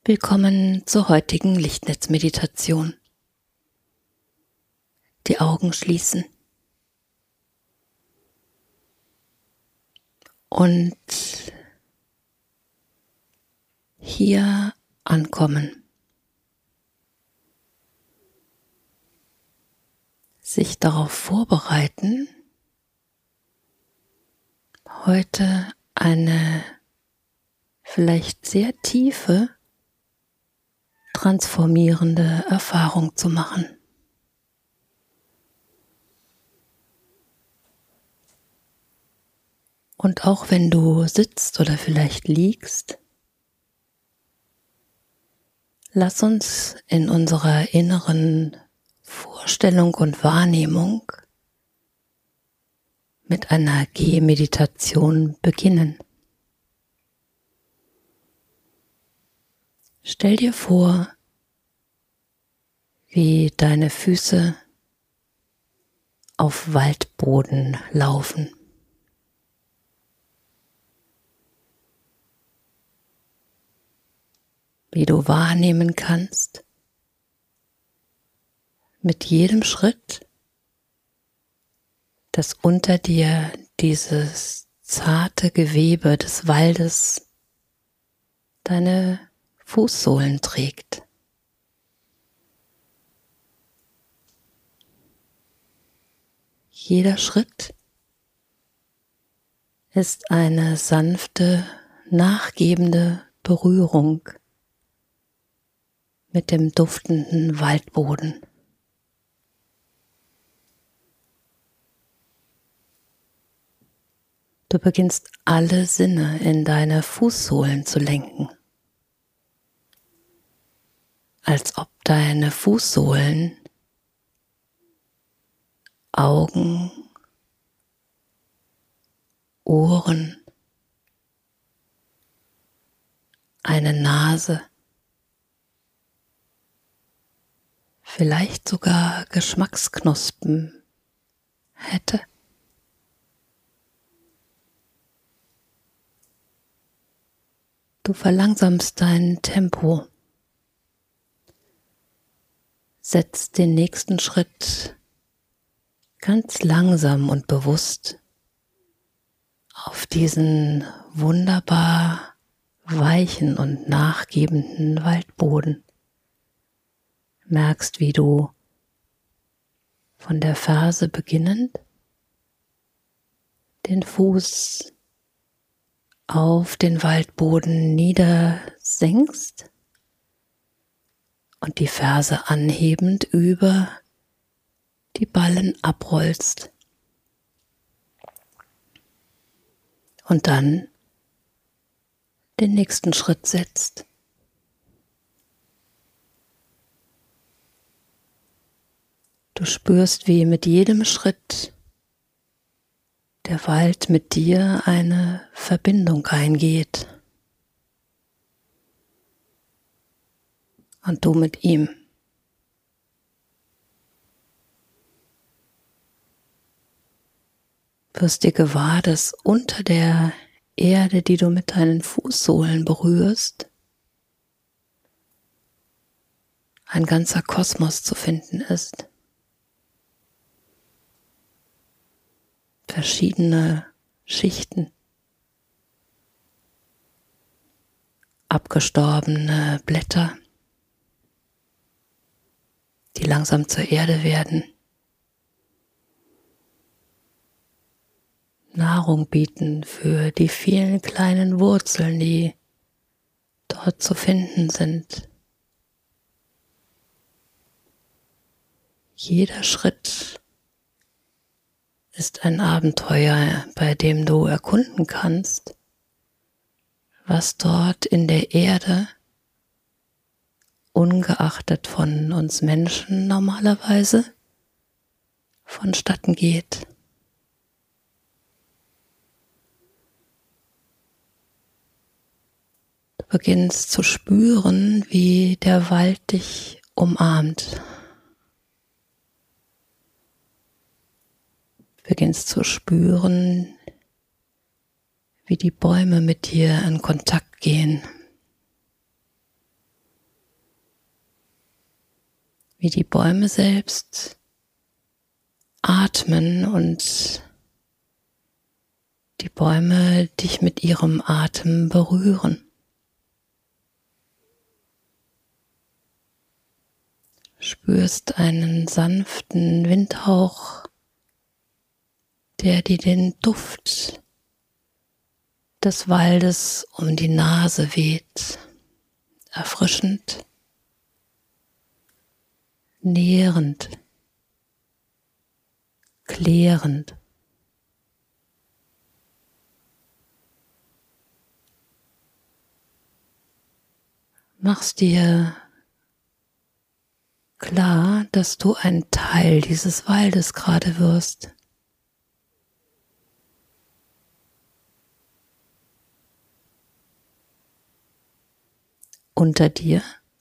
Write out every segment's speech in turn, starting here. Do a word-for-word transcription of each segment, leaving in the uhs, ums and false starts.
Willkommen zur heutigen Lichtnetzmeditation. Die Augen schließen und hier ankommen. Sich darauf vorbereiten, heute eine vielleicht sehr tiefe, transformierende Erfahrung zu machen. Und auch wenn du sitzt oder vielleicht liegst, lass uns in unserer inneren Vorstellung und Wahrnehmung mit einer Gehmeditation beginnen. Stell dir vor, wie deine Füße auf Waldboden laufen. Wie du wahrnehmen kannst, mit jedem Schritt, dass unter dir dieses zarte Gewebe des Waldes deine Fußsohlen trägt. Jeder Schritt ist eine sanfte, nachgebende Berührung mit dem duftenden Waldboden. Du beginnst alle Sinne in deine Fußsohlen zu lenken, als ob deine Fußsohlen Augen, Ohren, eine Nase, vielleicht sogar Geschmacksknospen hätte. Du verlangsamst dein Tempo, setzt den nächsten Schritt ganz langsam und bewusst auf diesen wunderbar weichen und nachgebenden Waldboden. Merkst, wie du von der Ferse beginnend den Fuß auf den Waldboden niedersenkst und die Ferse anhebend über die Ballen abrollst. Und dann den nächsten Schritt setzt. Du spürst, wie mit jedem Schritt der Wald mit dir eine Verbindung eingeht. Und du mit ihm. Wirst dir gewahr, dass unter der Erde, die du mit deinen Fußsohlen berührst, ein ganzer Kosmos zu finden ist. Verschiedene Schichten, abgestorbene Blätter, die langsam zur Erde werden, Nahrung bieten für die vielen kleinen Wurzeln, die dort zu finden sind. Jeder Schritt ist ein Abenteuer, bei dem du erkunden kannst, was dort in der Erde, ungeachtet von uns Menschen normalerweise, vonstatten geht. Du beginnst zu spüren, wie der Wald dich umarmt. Du beginnst zu spüren, wie die Bäume mit dir in Kontakt gehen. wie die Bäume selbst atmen und die Bäume dich mit ihrem Atem berühren. Spürst einen sanften Windhauch, der dir den Duft des Waldes um die Nase weht, erfrischend, nährend, klärend. Machst dir klar, dass du ein Teil dieses Waldes gerade wirst. Unter dir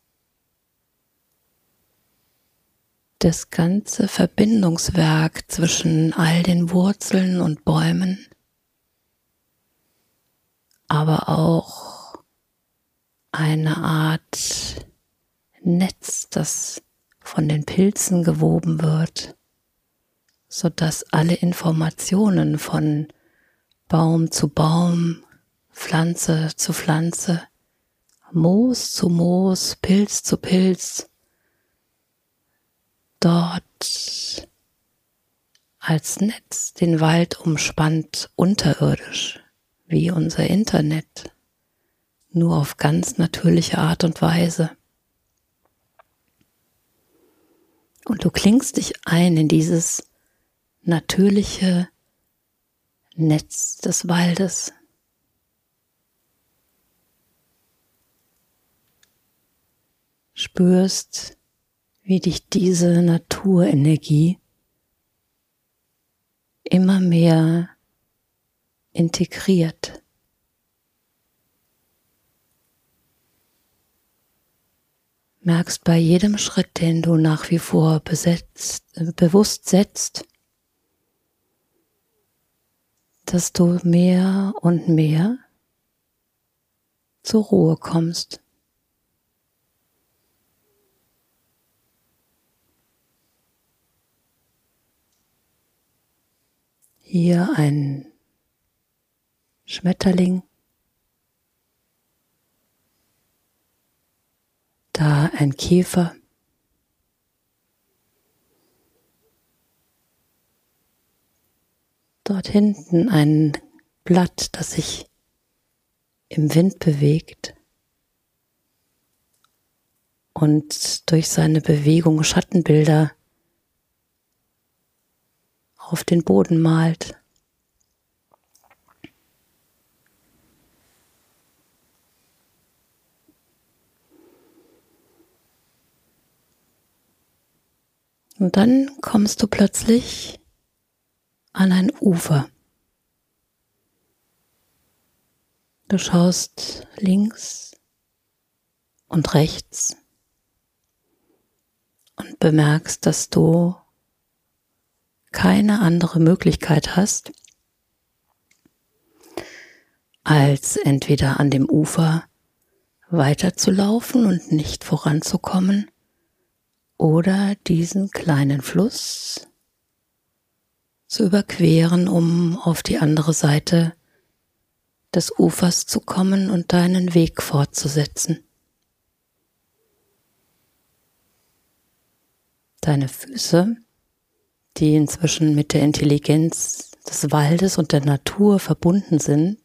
das ganze Verbindungswerk zwischen all den Wurzeln und Bäumen, aber auch eine Art Netz, das von den Pilzen gewoben wird, sodass alle Informationen von Baum zu Baum, Pflanze zu Pflanze, Moos zu Moos, Pilz zu Pilz, dort als Netz den Wald umspannt, unterirdisch, wie unser Internet, nur auf ganz natürliche Art und Weise. Und du klingst dich ein in dieses natürliche Netz des Waldes. Spürst, wie dich diese Naturenergie immer mehr integriert. Merkst bei jedem Schritt, den du nach wie vor besetzt, äh, bewusst setzt, dass du mehr und mehr zur Ruhe kommst. Hier ein Schmetterling, da ein Käfer, dort hinten ein Blatt, das sich im Wind bewegt und durch seine Bewegung Schattenbilder auf den Boden malt. Und dann kommst du plötzlich an ein Ufer. Du schaust links und rechts und bemerkst, dass du keine andere Möglichkeit hast, als entweder an dem Ufer weiterzulaufen und nicht voranzukommen oder diesen kleinen Fluss zu überqueren, um auf die andere Seite des Ufers zu kommen und deinen Weg fortzusetzen. Deine Füße, die inzwischen mit der Intelligenz des Waldes und der Natur verbunden sind,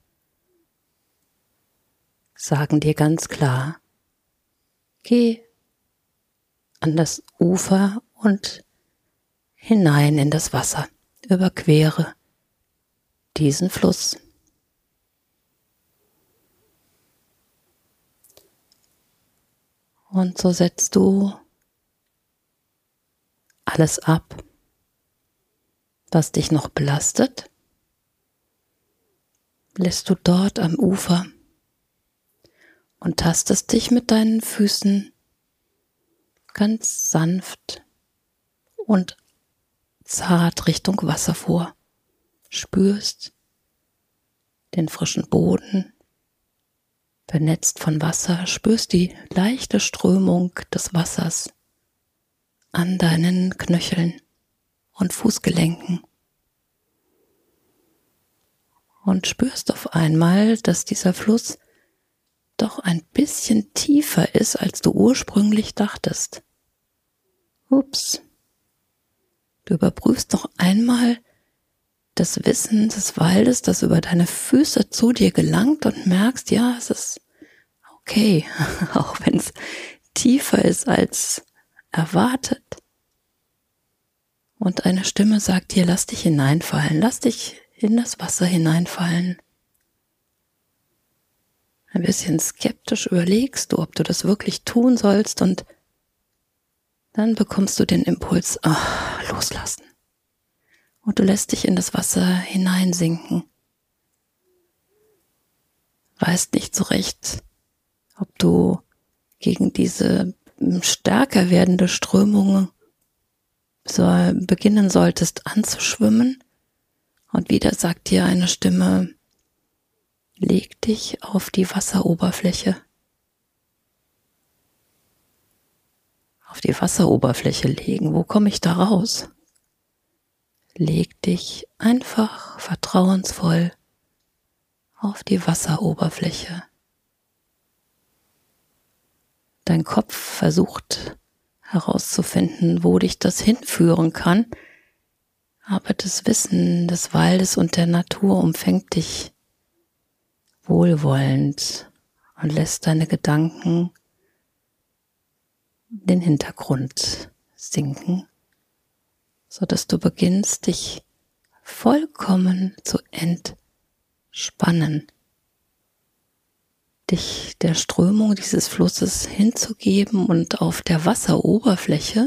sagen dir ganz klar, geh an das Ufer und hinein in das Wasser, überquere diesen Fluss. Und so setzt du alles ab, was dich noch belastet, lässt du dort am Ufer und tastest dich mit deinen Füßen ganz sanft und zart Richtung Wasser vor. Spürst den frischen Boden, benetzt von Wasser, spürst die leichte Strömung des Wassers an deinen Knöcheln und Fußgelenken und spürst auf einmal, dass dieser Fluss doch ein bisschen tiefer ist, als du ursprünglich dachtest. Ups. Du überprüfst noch einmal das Wissen des Waldes, das über deine Füße zu dir gelangt und merkst, ja, es ist okay, auch wenn es tiefer ist als erwartet. Und eine Stimme sagt dir, lass dich hineinfallen, lass dich in das Wasser hineinfallen. Ein bisschen skeptisch überlegst du, ob du das wirklich tun sollst, und dann bekommst du den Impuls, ach, loslassen. Und du lässt dich in das Wasser hineinsinken. Weißt nicht so recht, ob du gegen diese stärker werdende Strömung so beginnen solltest anzuschwimmen. Und wieder sagt dir eine Stimme, leg dich auf die Wasseroberfläche. Auf die Wasseroberfläche legen, wo komme ich da raus? Leg dich einfach vertrauensvoll auf die Wasseroberfläche. Dein Kopf versucht herauszufinden, wo dich das hinführen kann, aber das Wissen des Waldes und der Natur umfängt dich wohlwollend und lässt deine Gedanken in den Hintergrund sinken, sodass du beginnst, dich vollkommen zu entspannen, dich der Strömung dieses Flusses hinzugeben und auf der Wasseroberfläche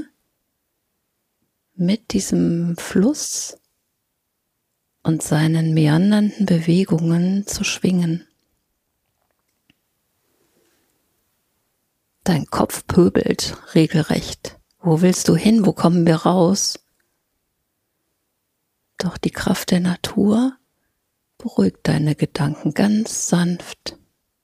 mit diesem Fluss und seinen meandernden Bewegungen zu schwingen. Dein Kopf pöbelt regelrecht. Wo willst du hin? Wo kommen wir raus? Doch die Kraft der Natur beruhigt deine Gedanken ganz sanft.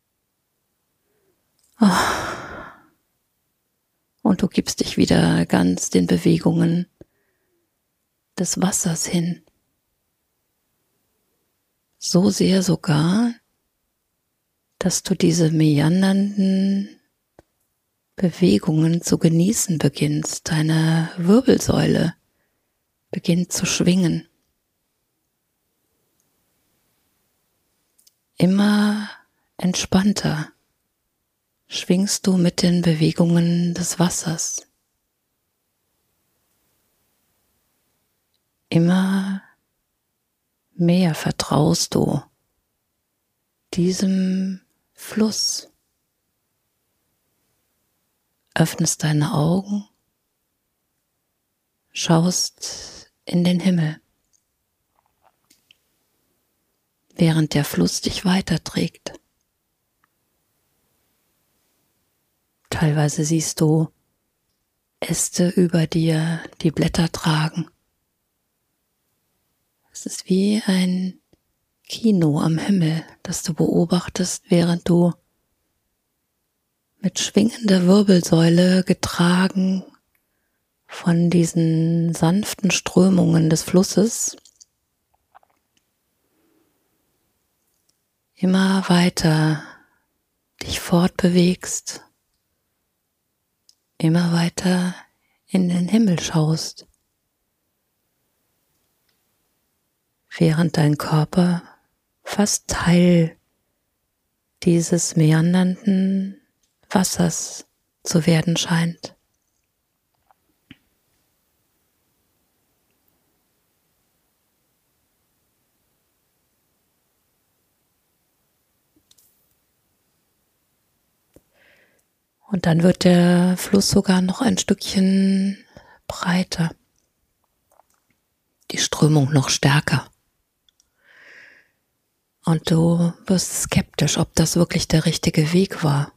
Und du gibst dich wieder ganz den Bewegungen des Wassers hin. So sehr sogar, dass du diese meandernden Bewegungen zu genießen beginnst. Deine Wirbelsäule beginnt zu schwingen. Immer entspannter schwingst du mit den Bewegungen des Wassers. Immer mehr vertraust du diesem Fluss. Öffnest deine Augen, schaust in den Himmel, während der Fluss dich weiterträgt. Teilweise siehst du Äste über dir, die Blätter tragen. Es ist wie ein Kino am Himmel, das du beobachtest, während du mit schwingender Wirbelsäule getragen von diesen sanften Strömungen des Flusses immer weiter dich fortbewegst, immer weiter in den Himmel schaust, während dein Körper fast Teil dieses meandernden Wassers zu werden scheint. Und dann wird der Fluss sogar noch ein Stückchen breiter, die Strömung noch stärker. Und du wirst skeptisch, ob das wirklich der richtige Weg war.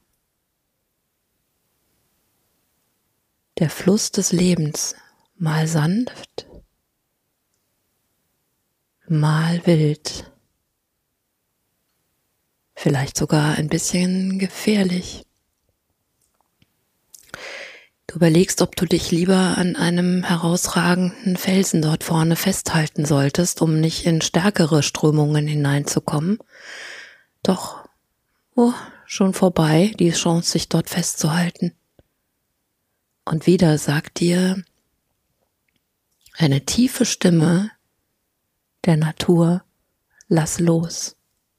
Der Fluss des Lebens, mal sanft, mal wild, vielleicht sogar ein bisschen gefährlich. Du überlegst, ob du dich lieber an einem herausragenden Felsen dort vorne festhalten solltest, um nicht in stärkere Strömungen hineinzukommen. Doch, oh, schon vorbei, die Chance, sich dort festzuhalten. Und wieder sagt dir eine tiefe Stimme der Natur, lass los.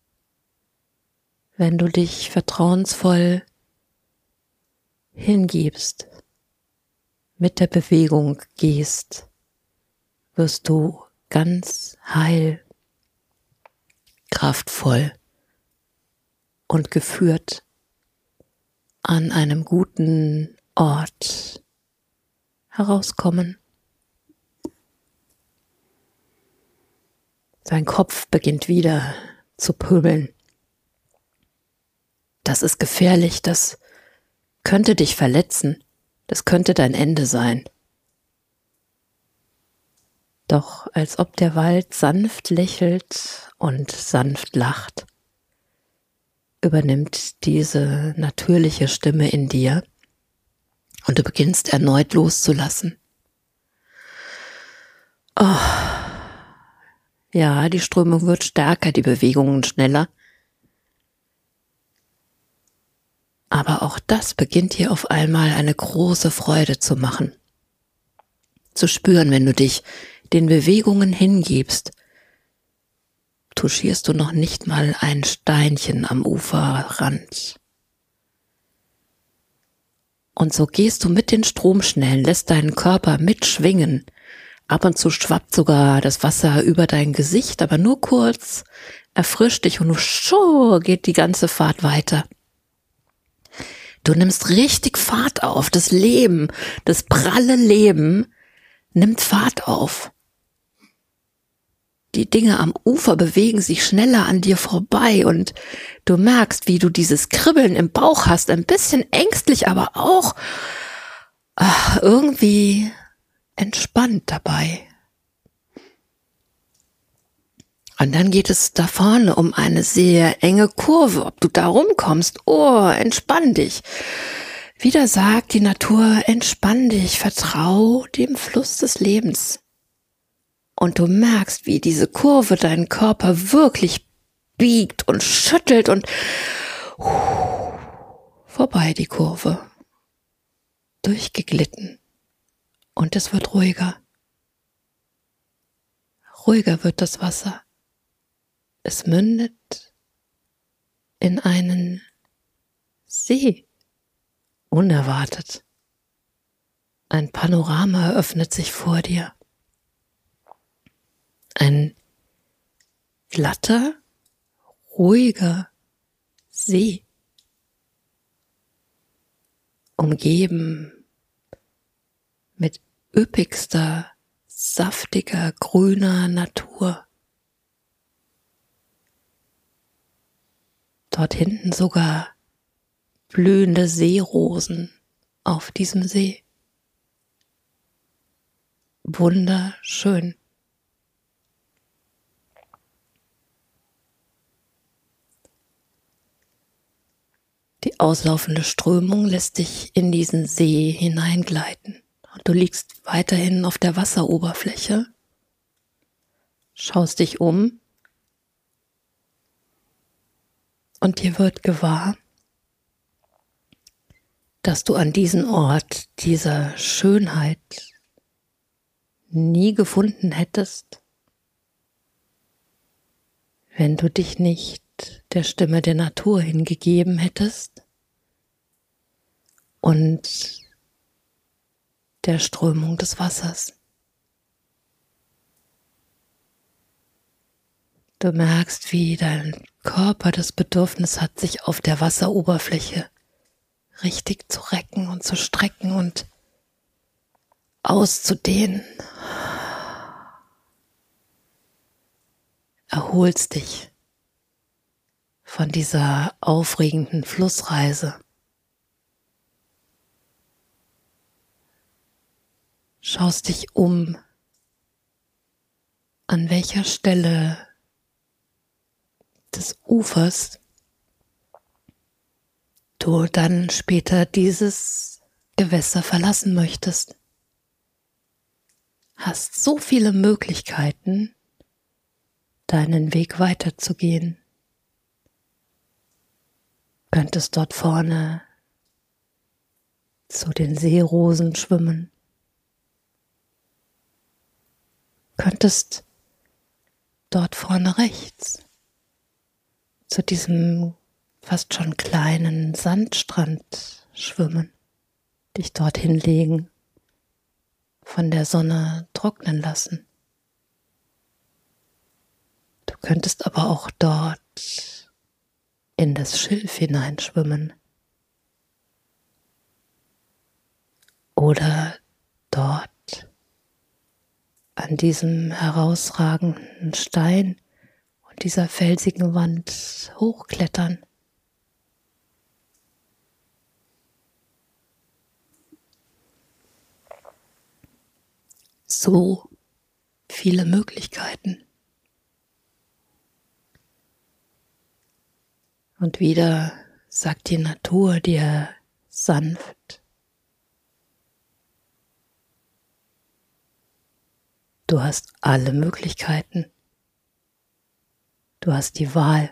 Wenn du dich vertrauensvoll hingibst, mit der Bewegung gehst, wirst du ganz heil, kraftvoll und geführt an einem guten Ort herauskommen. Sein Kopf beginnt wieder zu pöbeln. Das ist gefährlich, das könnte dich verletzen, das könnte dein Ende sein. Doch als ob der Wald sanft lächelt und sanft lacht, übernimmt diese natürliche Stimme in dir und du beginnst erneut loszulassen. Oh, ja, die Strömung wird stärker, die Bewegungen schneller. Aber auch das beginnt hier auf einmal eine große Freude zu machen. Zu spüren, wenn du dich den Bewegungen hingibst, touchierst du noch nicht mal ein Steinchen am Uferrand. Und so gehst du mit den Stromschnellen, lässt deinen Körper mitschwingen. Ab und zu schwappt sogar das Wasser über dein Gesicht, aber nur kurz, erfrischt dich und schon geht die ganze Fahrt weiter. Du nimmst richtig Fahrt auf, das Leben, das pralle Leben nimmt Fahrt auf. Die Dinge am Ufer bewegen sich schneller an dir vorbei und du merkst, wie du dieses Kribbeln im Bauch hast, ein bisschen ängstlich, aber auch ach, irgendwie entspannt dabei. Und dann geht es da vorne um eine sehr enge Kurve. Ob du da rumkommst, oh, entspann dich. Wieder sagt die Natur, entspann dich, vertrau dem Fluss des Lebens. Und du merkst, wie diese Kurve deinen Körper wirklich biegt und schüttelt und uh, vorbei die Kurve. Durchgeglitten. Und es wird ruhiger. Ruhiger wird das Wasser. Es mündet in einen See. Unerwartet. Ein Panorama eröffnet sich vor dir. Ein glatter, ruhiger See. Umgeben mit üppigster, saftiger, grüner Natur. Dort hinten sogar blühende Seerosen auf diesem See. Wunderschön. Die auslaufende Strömung lässt dich in diesen See hineingleiten. Und du liegst weiterhin auf der Wasseroberfläche, schaust dich um und dir wird gewahr, dass du an diesen Ort dieser Schönheit nie gefunden hättest, wenn du dich nicht der Stimme der Natur hingegeben hättest und der Strömung des Wassers. Du merkst, wie dein Körper das Bedürfnis hat, sich auf der Wasseroberfläche richtig zu recken und zu strecken und auszudehnen. Erholst dich von dieser aufregenden Flussreise. Schaust dich um, an welcher Stelle des Ufers du dann später dieses Gewässer verlassen möchtest. Hast so viele Möglichkeiten, deinen Weg weiterzugehen. Könntest dort vorne zu den Seerosen schwimmen. Könntest dort vorne rechts zu diesem fast schon kleinen Sandstrand schwimmen, dich dort hinlegen, von der Sonne trocknen lassen. Du könntest aber auch dort in das Schilf hineinschwimmen oder dort an diesem herausragenden Stein und dieser felsigen Wand hochklettern. So viele Möglichkeiten. Und wieder sagt die Natur dir sanft: Du hast alle Möglichkeiten. Du hast die Wahl.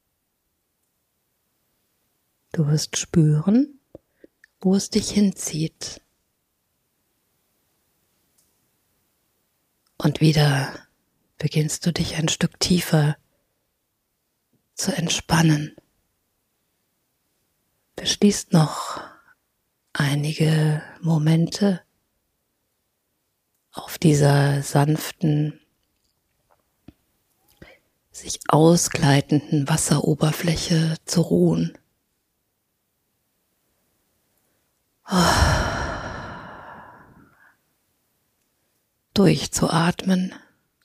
Du wirst spüren, wo es dich hinzieht. Und wieder beginnst du dich ein Stück tiefer zu entspannen. Beschließt noch einige Momente auf dieser sanften, sich ausgleitenden Wasseroberfläche zu ruhen. Durchzuatmen,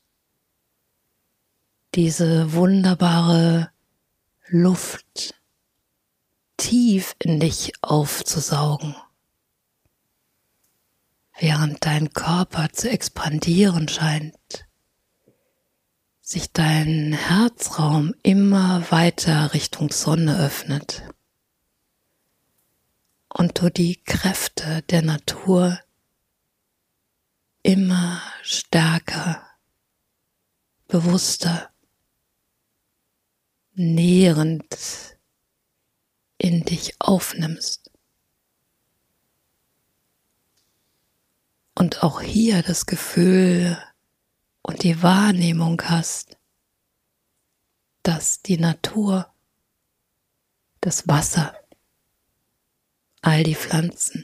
diese wunderbare Luft tief in dich aufzusaugen, während dein Körper zu expandieren scheint, sich dein Herzraum immer weiter Richtung Sonne öffnet und du die Kräfte der Natur immer stärker, bewusster, nährend in dich aufnimmst. Und auch hier das Gefühl und die Wahrnehmung hast, dass die Natur, das Wasser, all die Pflanzen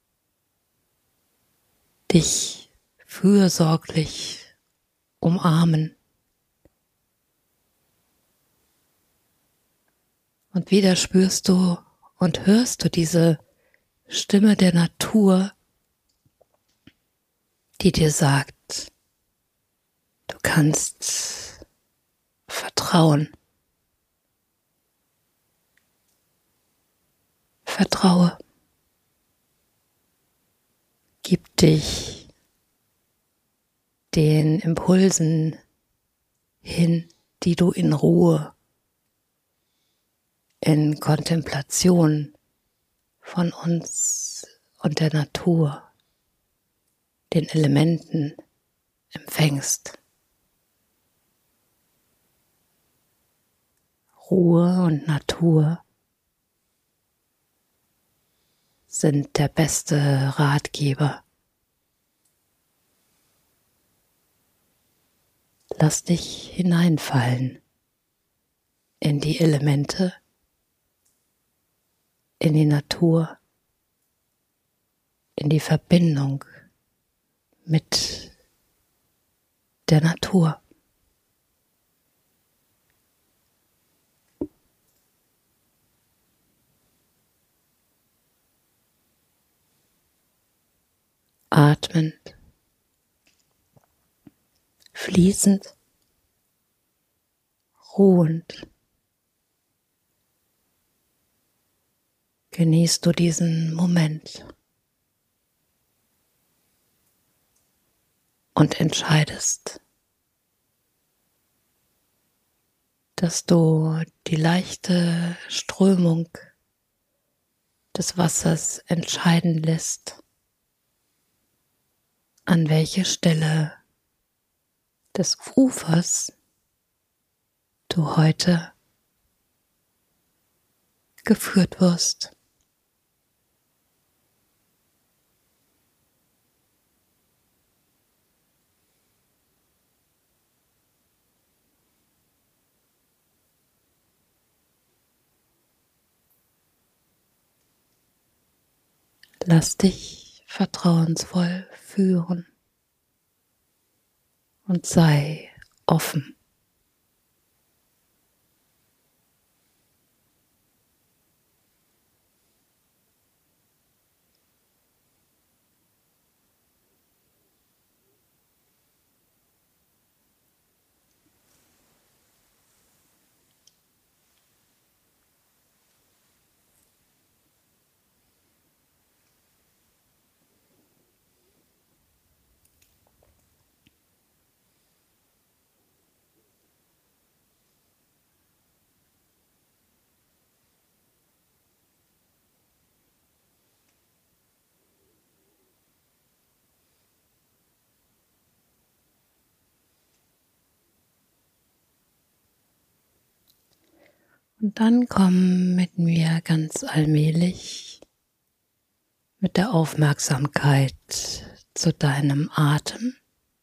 dich fürsorglich umarmen. Und wieder spürst du und hörst du diese Stimme der Natur, die dir sagt, du kannst vertrauen. Vertraue. Gib dich den Impulsen hin, die du in Ruhe, in Kontemplation von uns und der Natur, den Elementen empfängst. Ruhe und Natur sind der beste Ratgeber. Lass dich hineinfallen in die Elemente, in die Natur, in die Verbindung mit der Natur. Atmend, fließend, ruhend genießt du diesen Moment und entscheidest, dass du die leichte Strömung des Wassers entscheiden lässt, an welche Stelle des Ufers du heute geführt wirst. Lass dich vertrauensvoll führen und sei offen. Und dann komm mit mir ganz allmählich mit der Aufmerksamkeit zu deinem Atem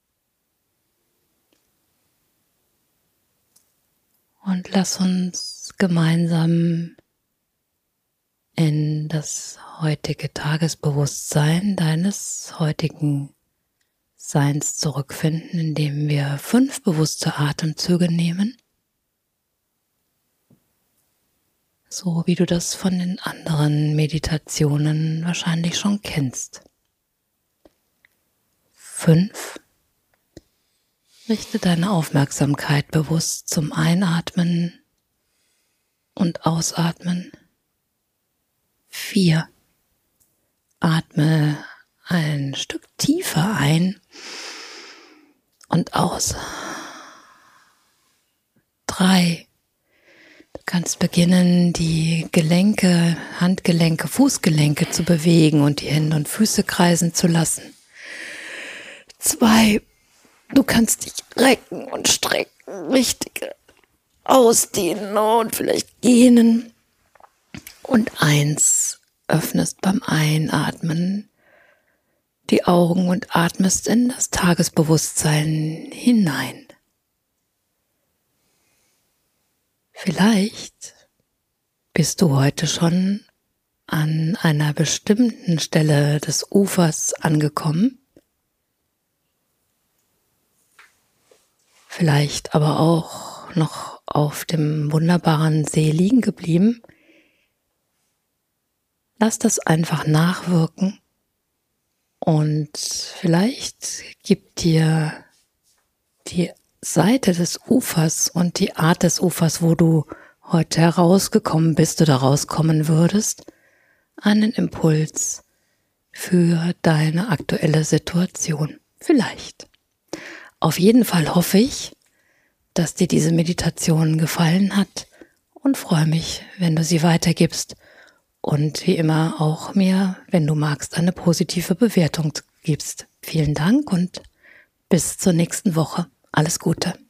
und lass uns gemeinsam in das heutige Tagesbewusstsein deines heutigen Seins zurückfinden, indem wir fünf bewusste Atemzüge nehmen. So wie du das von den anderen Meditationen wahrscheinlich schon kennst. Fünf. Richte deine Aufmerksamkeit bewusst zum Einatmen und Ausatmen. Vier. Atme ein Stück tiefer ein und aus. Drei. Du kannst beginnen, die Gelenke, Handgelenke, Fußgelenke zu bewegen und die Hände und Füße kreisen zu lassen. Zwei, du kannst dich recken und strecken, richtig ausdehnen und vielleicht gähnen. Und eins, öffnest beim Einatmen die Augen und atmest in das Tagesbewusstsein hinein. Vielleicht bist du heute schon an einer bestimmten Stelle des Ufers angekommen, vielleicht aber auch noch auf dem wunderbaren See liegen geblieben. Lass das einfach nachwirken und vielleicht gibt dir die Seite des Ufers und die Art des Ufers, wo du heute herausgekommen bist oder rauskommen würdest, einen Impuls für deine aktuelle Situation. Vielleicht. Auf jeden Fall hoffe ich, dass dir diese Meditation gefallen hat und freue mich, wenn du sie weitergibst und wie immer auch mir, wenn du magst, eine positive Bewertung gibst. Vielen Dank und bis zur nächsten Woche. Alles Gute.